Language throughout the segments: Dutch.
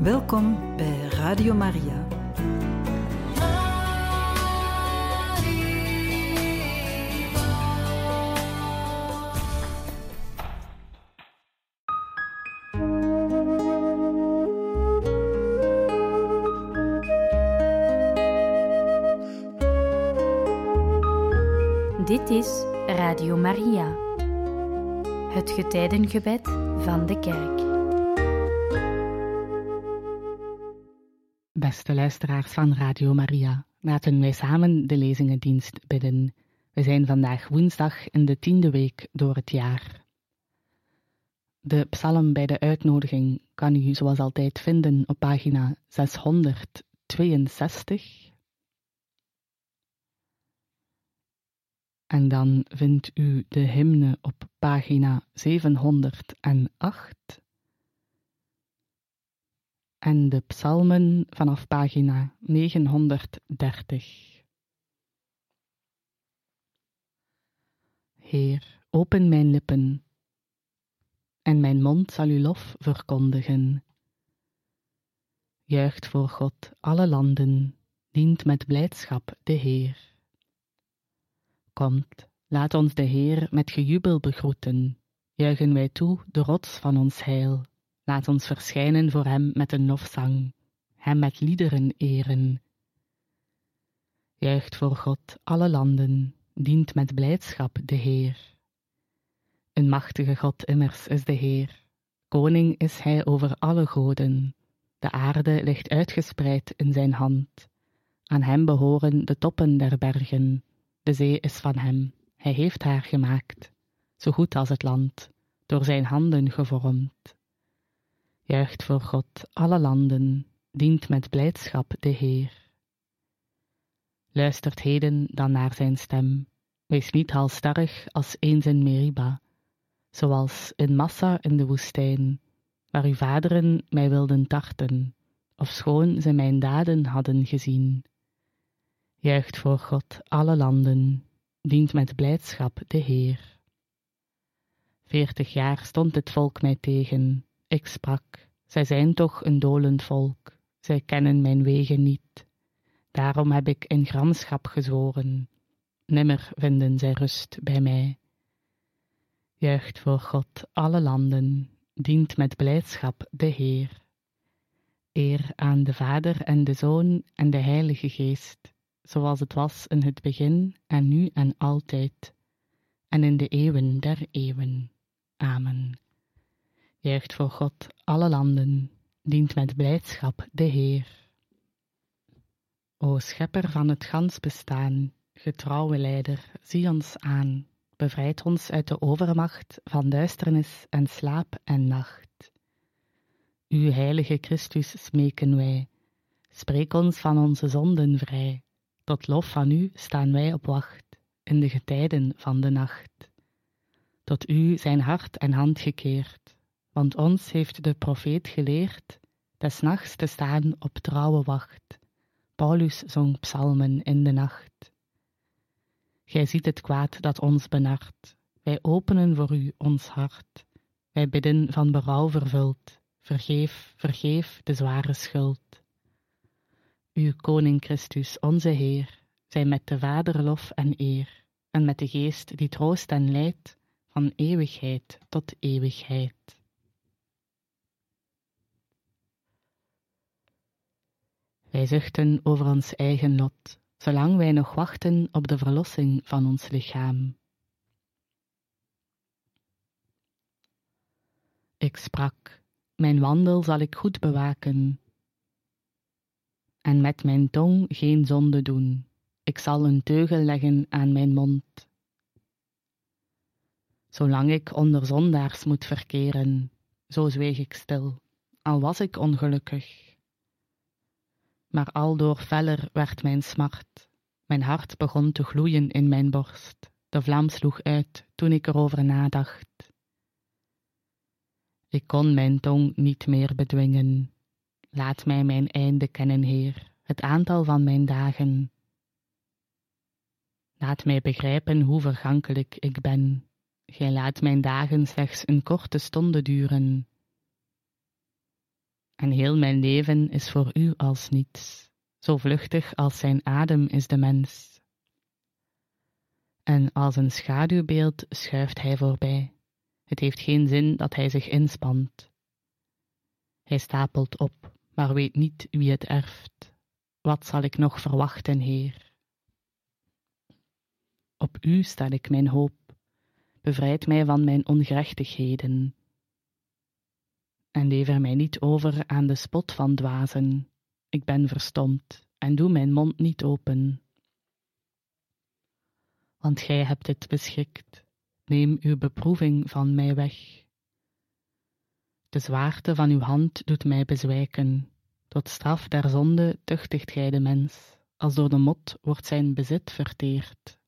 Welkom bij Radio Maria. Dit is Radio Maria, het getijdengebed van de kerk. Beste luisteraars van Radio Maria, laten wij samen de lezingendienst bidden. We zijn vandaag woensdag in de 10e week door het jaar. De psalm bij de uitnodiging kan u zoals altijd vinden op pagina 662. En dan vindt u de hymne op pagina 708. En de psalmen vanaf pagina 930. Heer, open mijn lippen, en mijn mond zal uw lof verkondigen. Juicht voor God alle landen, dient met blijdschap de Heer. Komt, laat ons de Heer met gejubel begroeten. Juichen wij toe de rots van ons heil. Laat ons verschijnen voor hem met een lofzang, hem met liederen eren. Juicht voor God alle landen, dient met blijdschap de Heer. Een machtige God immers is de Heer, koning is hij over alle goden. De aarde ligt uitgespreid in zijn hand. Aan hem behoren de toppen der bergen. De zee is van hem, hij heeft haar gemaakt, zo goed als het land, door zijn handen gevormd. Juicht voor God alle landen, dient met blijdschap de Heer. Luistert heden dan naar zijn stem, wees niet halsstarrig als eens in Meriba, zoals in Massa in de woestijn, waar uw vaderen mij wilden tarten, ofschoon ze mijn daden hadden gezien. Juicht voor God alle landen, dient met blijdschap de Heer. 40 jaar stond het volk mij tegen, ik sprak, zij zijn toch een dolend volk, zij kennen mijn wegen niet. Daarom heb ik in gramschap gezworen, nimmer vinden zij rust bij mij. Juicht voor God alle landen, dient met blijdschap de Heer. Eer aan de Vader en de Zoon en de Heilige Geest, zoals het was in het begin en nu en altijd, en in de eeuwen der eeuwen. Amen. Juicht voor God alle landen, dient met blijdschap de Heer. O schepper van het gans bestaan, getrouwe leider, zie ons aan, bevrijd ons uit de overmacht van duisternis en slaap en nacht. U heilige Christus smeken wij, spreek ons van onze zonden vrij. Tot lof van u staan wij op wacht, in de getijden van de nacht. Tot u zijn hart en hand gekeerd, want ons heeft de profeet geleerd, des nachts te staan op trouwe wacht. Paulus zong psalmen in de nacht. Gij ziet het kwaad dat ons benart, wij openen voor u ons hart. Wij bidden van berouw vervuld, vergeef, vergeef de zware schuld. Uw Koning Christus, onze Heer, zij met de Vader lof en eer, en met de Geest die troost en leidt, van eeuwigheid tot eeuwigheid. Wij zuchten over ons eigen lot, zolang wij nog wachten op de verlossing van ons lichaam. Ik sprak, mijn wandel zal ik goed bewaken, en met mijn tong geen zonde doen. Ik zal een teugel leggen aan mijn mond. Zolang ik onder zondaars moet verkeren, zo zweeg ik stil, al was ik ongelukkig. Maar aldoor feller werd mijn smart, mijn hart begon te gloeien in mijn borst, de vlam sloeg uit toen ik erover nadacht. Ik kon mijn tong niet meer bedwingen. Laat mij mijn einde kennen, Heer, het aantal van mijn dagen. Laat mij begrijpen hoe vergankelijk ik ben. Gij laat mijn dagen slechts een korte stonde duren. En heel mijn leven is voor u als niets, zo vluchtig als zijn adem is de mens. En als een schaduwbeeld schuift hij voorbij. Het heeft geen zin dat hij zich inspant. Hij stapelt op, maar weet niet wie het erft. Wat zal ik nog verwachten, Heer? Op u stel ik mijn hoop. Bevrijd mij van mijn ongerechtigheden. En lever mij niet over aan de spot van dwazen. Ik ben verstomd en doe mijn mond niet open. Want gij hebt het beschikt. Neem uw beproeving van mij weg. De zwaarte van uw hand doet mij bezwijken. Tot straf der zonde tuchtigt gij de mens. Als door de mot wordt zijn bezit verteerd.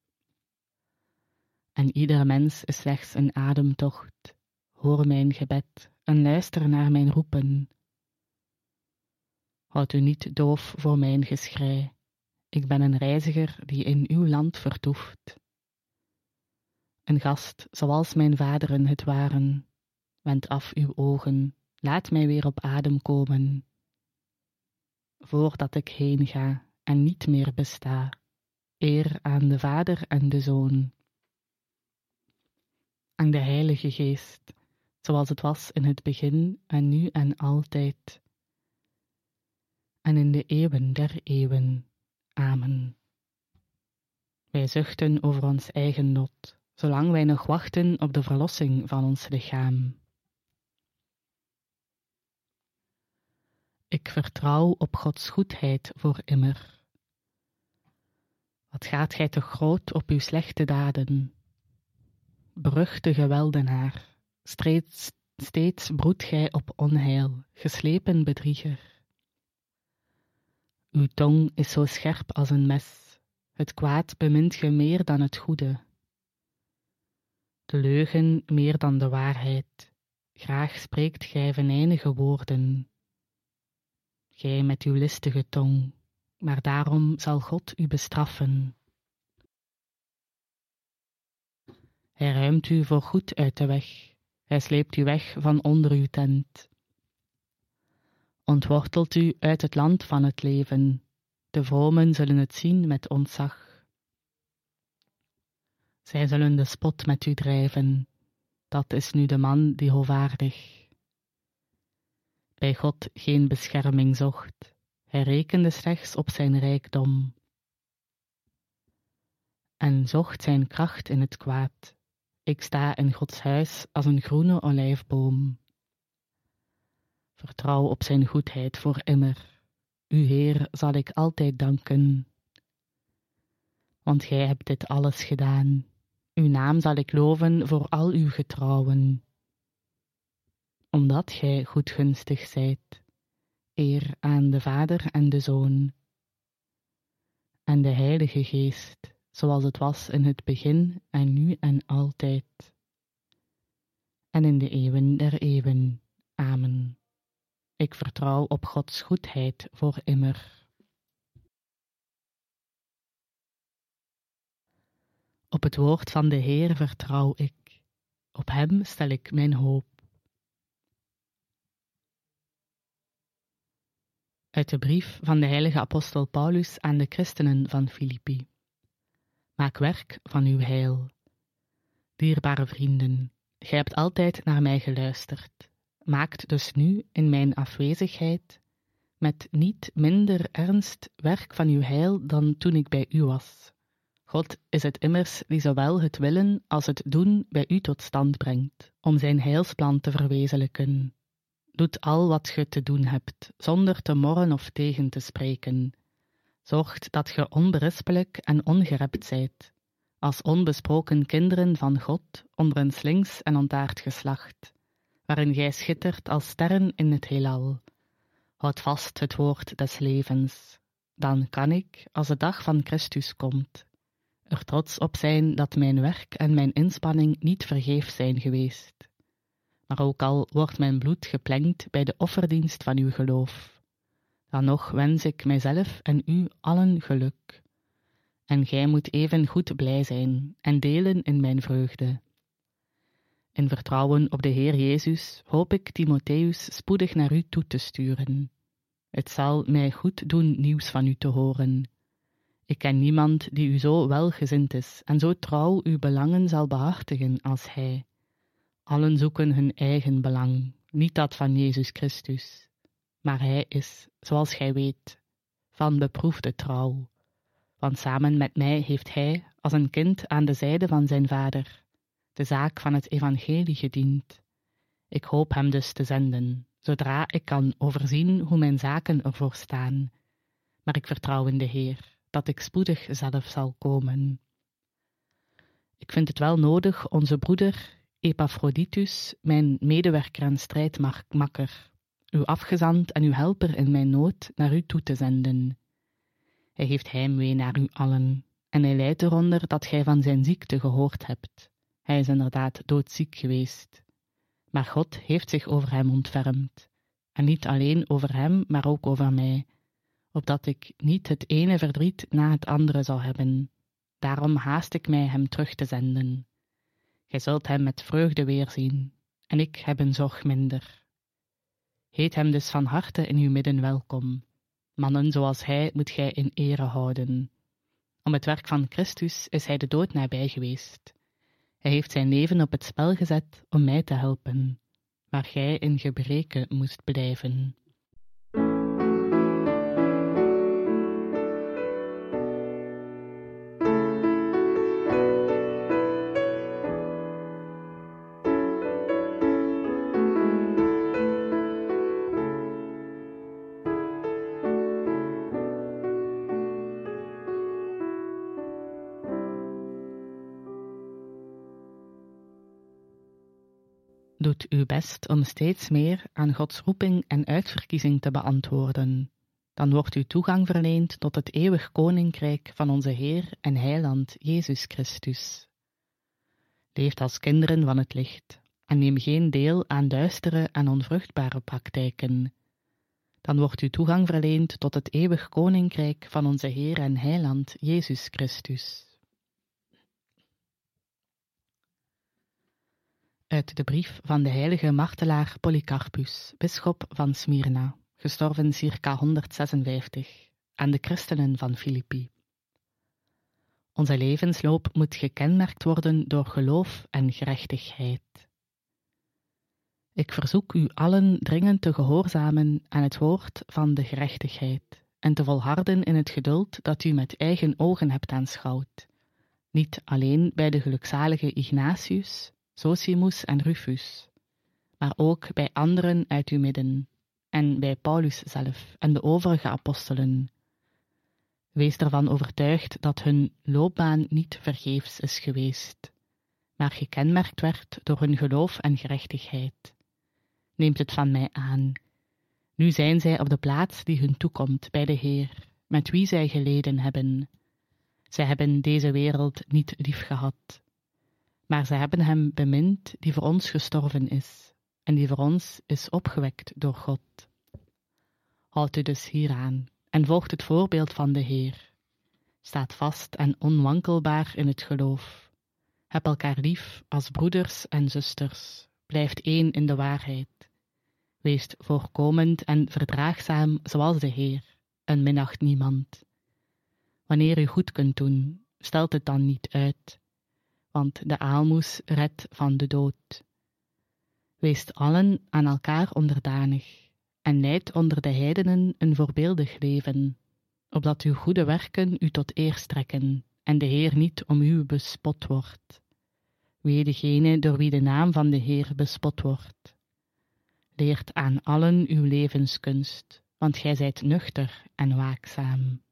En ieder mens is slechts een ademtocht. Hoor mijn gebed en luister naar mijn roepen. Houd u niet doof voor mijn geschrei. Ik ben een reiziger die in uw land vertoeft. Een gast zoals mijn vaderen het waren. Wend af uw ogen, laat mij weer op adem komen. Voordat ik heen ga en niet meer besta, eer aan de Vader en de Zoon. Aan de Heilige Geest, zoals het was in het begin en nu en altijd. En in de eeuwen der eeuwen. Amen. Wij zuchten over ons eigen lot, zolang wij nog wachten op de verlossing van ons lichaam. Ik vertrouw op Gods goedheid voor immer. Wat gaat gij te groot op uw slechte daden? Beruchte geweldenaar, steeds broedt gij op onheil, geslepen bedrieger. Uw tong is zo scherp als een mes, het kwaad bemint ge meer dan het goede. De leugen meer dan de waarheid, graag spreekt gij venijnige woorden. Gij met uw listige tong, maar daarom zal God u bestraffen. Hij ruimt u voorgoed uit de weg, hij sleept u weg van onder uw tent. Ontwortelt u uit het land van het leven, de vromen zullen het zien met ontzag. Zij zullen de spot met u drijven, dat is nu de man die hoovaardig. Bij God geen bescherming zocht, hij rekende slechts op zijn rijkdom. En zocht zijn kracht in het kwaad. Ik sta in Gods huis als een groene olijfboom. Vertrouw op zijn goedheid voor immer. U Heer zal ik altijd danken. Want gij hebt dit alles gedaan. Uw naam zal ik loven voor al uw getrouwen. Omdat gij goedgunstig zijt. Eer aan de Vader en de Zoon. En de Heilige Geest, zoals het was in het begin en nu en altijd. En in de eeuwen der eeuwen. Amen. Ik vertrouw op Gods goedheid voor immer. Op het woord van de Heer vertrouw ik. Op hem stel ik mijn hoop. Uit de brief van de heilige apostel Paulus aan de christenen van Filippi. Maak werk van uw heil. Dierbare vrienden, gij hebt altijd naar mij geluisterd. Maakt dus nu in mijn afwezigheid met niet minder ernst werk van uw heil dan toen ik bij u was. God is het immers die zowel het willen als het doen bij u tot stand brengt, om zijn heilsplan te verwezenlijken. Doet al wat ge te doen hebt, zonder te morren of tegen te spreken. Zorgt dat ge onberispelijk en ongerept zijt, als onbesproken kinderen van God onder een slinks en ontaard geslacht, waarin gij schittert als sterren in het heelal. Houd vast het woord des levens. Dan kan ik, als de dag van Christus komt, er trots op zijn dat mijn werk en mijn inspanning niet vergeefs zijn geweest. Maar ook al wordt mijn bloed geplengd bij de offerdienst van uw geloof, dan nog wens ik mijzelf en u allen geluk. En gij moet even goed blij zijn en delen in mijn vreugde. In vertrouwen op de Heer Jezus hoop ik Timotheus spoedig naar u toe te sturen. Het zal mij goed doen nieuws van u te horen. Ik ken niemand die u zo welgezind is en zo trouw uw belangen zal behartigen als hij. Allen zoeken hun eigen belang, niet dat van Jezus Christus. Maar hij is, zoals gij weet, van beproefde trouw. Want samen met mij heeft hij, als een kind aan de zijde van zijn vader, de zaak van het evangelie gediend. Ik hoop hem dus te zenden, zodra ik kan overzien hoe mijn zaken ervoor staan. Maar ik vertrouw in de Heer, dat ik spoedig zelf zal komen. Ik vind het wel nodig onze broeder Epaphroditus, mijn medewerker en strijdmakker, uw afgezant en uw helper in mijn nood, naar u toe te zenden. Hij heeft heimwee naar u allen, en hij lijdt eronder dat gij van zijn ziekte gehoord hebt. Hij is inderdaad doodziek geweest. Maar God heeft zich over hem ontfermd, en niet alleen over hem, maar ook over mij, opdat ik niet het ene verdriet na het andere zou hebben. Daarom haast ik mij hem terug te zenden. Gij zult hem met vreugde weerzien, en ik heb een zorg minder. Heet hem dus van harte in uw midden welkom. Mannen zoals hij moet gij in ere houden. Om het werk van Christus is hij de dood nabij geweest. Hij heeft zijn leven op het spel gezet om mij te helpen, waar gij in gebreke moest blijven. Doet uw best om steeds meer aan Gods roeping en uitverkiezing te beantwoorden. Dan wordt u toegang verleend tot het eeuwig koninkrijk van onze Heer en Heiland Jezus Christus. Leeft als kinderen van het licht en neem geen deel aan duistere en onvruchtbare praktijken. Dan wordt u toegang verleend tot het eeuwig koninkrijk van onze Heer en Heiland Jezus Christus. Uit de brief van de heilige martelaar Polycarpus, bisschop van Smyrna, gestorven circa 156, aan de christenen van Filippi. Onze levensloop moet gekenmerkt worden door geloof en gerechtigheid. Ik verzoek u allen dringend te gehoorzamen aan het woord van de gerechtigheid en te volharden in het geduld dat u met eigen ogen hebt aanschouwd, niet alleen bij de gelukzalige Ignatius, Zosimus en Rufus, maar ook bij anderen uit uw midden, en bij Paulus zelf en de overige apostelen. Wees ervan overtuigd dat hun loopbaan niet vergeefs is geweest, maar gekenmerkt werd door hun geloof en gerechtigheid. Neemt het van mij aan. Nu zijn zij op de plaats die hun toekomt bij de Heer, met wie zij geleden hebben. Zij hebben deze wereld niet liefgehad, maar zij hebben hem bemind die voor ons gestorven is, en die voor ons is opgewekt door God. Houd u dus hieraan, en volgt het voorbeeld van de Heer. Staat vast en onwankelbaar in het geloof. Heb elkaar lief als broeders en zusters. Blijft één in de waarheid. Weest voorkomend en verdraagzaam zoals de Heer, en minacht niemand. Wanneer u goed kunt doen, stelt het dan niet uit, want de aalmoes redt van de dood. Weest allen aan elkaar onderdanig, en leidt onder de heidenen een voorbeeldig leven, opdat uw goede werken u tot eer strekken, en de Heer niet om u bespot wordt. Wee degene door wie de naam van de Heer bespot wordt. Leert aan allen uw levenskunst, want gij zijt nuchter en waakzaam.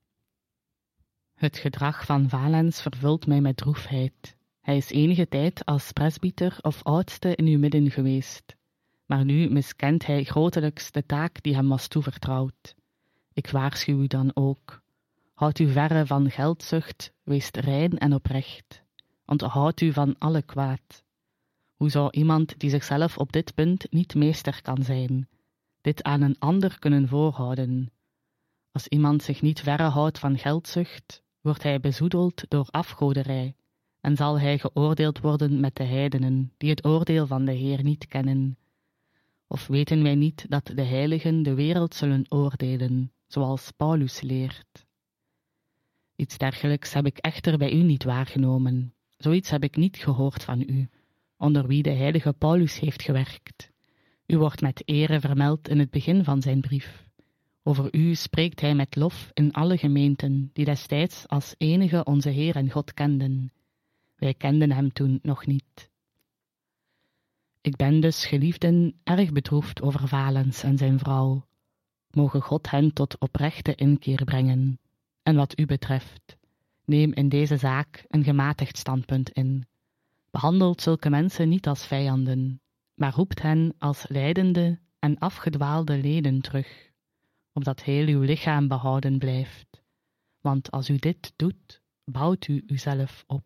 Het gedrag van Valens vervult mij met droefheid. Hij is enige tijd als presbyter of oudste in uw midden geweest, maar nu miskent hij grotelijks de taak die hem was toevertrouwd. Ik waarschuw u dan ook. Houd u verre van geldzucht, wees rein en oprecht. Onthoud u van alle kwaad. Hoe zou iemand die zichzelf op dit punt niet meester kan zijn, dit aan een ander kunnen voorhouden? Als iemand zich niet verre houdt van geldzucht, wordt hij bezoedeld door afgoderij, en zal hij geoordeeld worden met de heidenen, die het oordeel van de Heer niet kennen. Of weten wij niet dat de heiligen de wereld zullen oordelen, zoals Paulus leert? Iets dergelijks heb ik echter bij u niet waargenomen. Zoiets heb ik niet gehoord van u, onder wie de heilige Paulus heeft gewerkt. U wordt met ere vermeld in het begin van zijn brief. Over u spreekt hij met lof in alle gemeenten, die destijds als enige onze Heer en God kenden. Wij kenden hem toen nog niet. Ik ben dus, geliefden, erg bedroefd over Valens en zijn vrouw. Moge God hen tot oprechte inkeer brengen. En wat u betreft, neem in deze zaak een gematigd standpunt in. Behandelt zulke mensen niet als vijanden, maar roept hen als lijdende en afgedwaalde leden terug, opdat heel uw lichaam behouden blijft. Want als u dit doet, bouwt u uzelf op.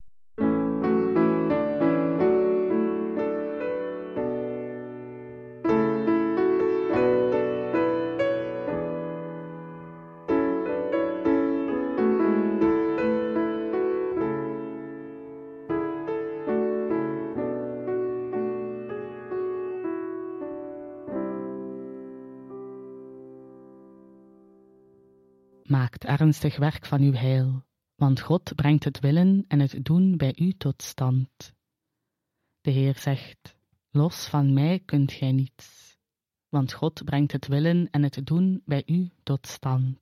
Maakt ernstig werk van uw heil, want God brengt het willen en het doen bij u tot stand. De Heer zegt, los van mij kunt gij niets, want God brengt het willen en het doen bij u tot stand.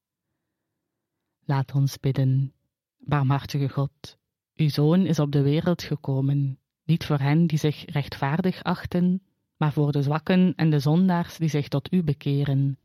Laat ons bidden, barmhartige God, uw Zoon is op de wereld gekomen, niet voor hen die zich rechtvaardig achten, maar voor de zwakken en de zondaars die zich tot u bekeren.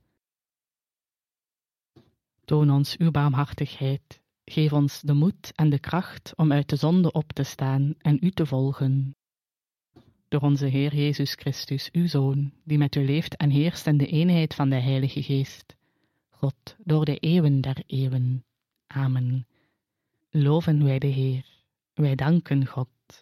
Toon ons uw barmhartigheid, geef ons de moed en de kracht om uit de zonde op te staan en u te volgen. Door onze Heer Jezus Christus, uw Zoon, die met u leeft en heerst in de eenheid van de Heilige Geest, God, door de eeuwen der eeuwen. Amen. Loven wij de Heer, wij danken God.